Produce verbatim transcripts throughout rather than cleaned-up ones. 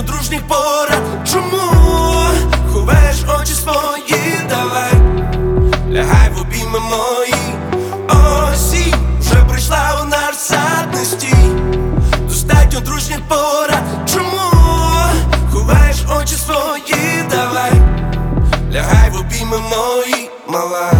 Достатньо дружніх порад. Чому ховаєш очі свої? Давай, лягай в обійми мої. Осінь вже прийшла у наш сад, не стій. Достатньо дружніх порад. Чому ховаєш очі свої? Давай, лягай в обійми мої, мала.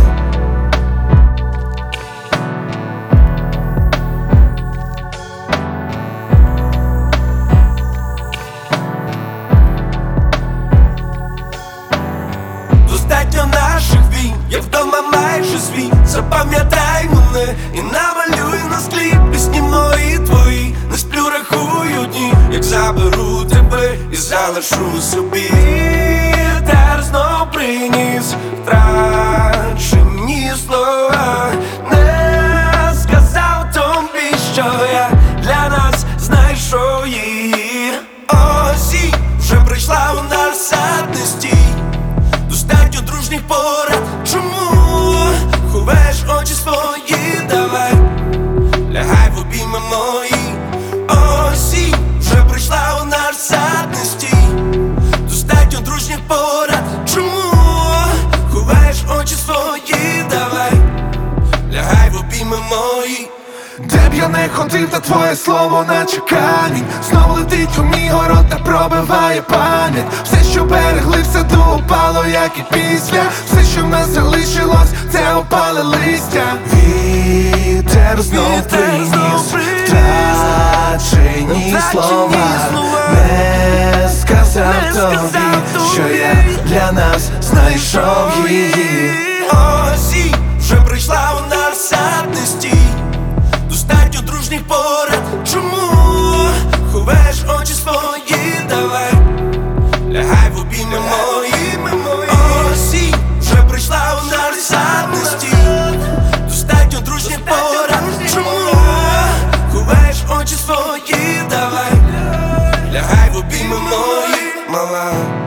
Достатньо наших війн, я вдома майже свій. Запам'ятай мене і намалюй на склі пісні мої твої. Не сплю, рахую дні, як заберу тебе і залишу собі. Та знов приніс втрачені слова. Не сказав тобі, що я для нас знайшов її. Осінь вже прийшла у наш сад, не стій. Достатньо дружніх порад. Чому ховаєш очі свої? Давай, лягай в обійми мої. Осінь вже прийшла у наш сад, не стій. Достатньо дружніх порад. Чому ховаєш очі свої? Давай, лягай в обійми мої. Де б я не ходив, та твоє слово наче камінь. Знов летить у мій город та пробиває пам'ять. Все, що берегли, все доупало, як і після. Все, що в нас залишилось, це опале листя. Вітер знов приніс втрачені слова. Не сказав тобі, що я для нас знайшов її. Осінь вже прийшла у наш сад, не стій. Достатньо дружніх порад. Чому ховаєш очі свої? Давай, лягай в обійми мої. Осінь вже прийшла у наш сад, не стій. Достатньо дружніх порад. Чому ховаєш очі свої? Давай, лягай в обійми мої, мала.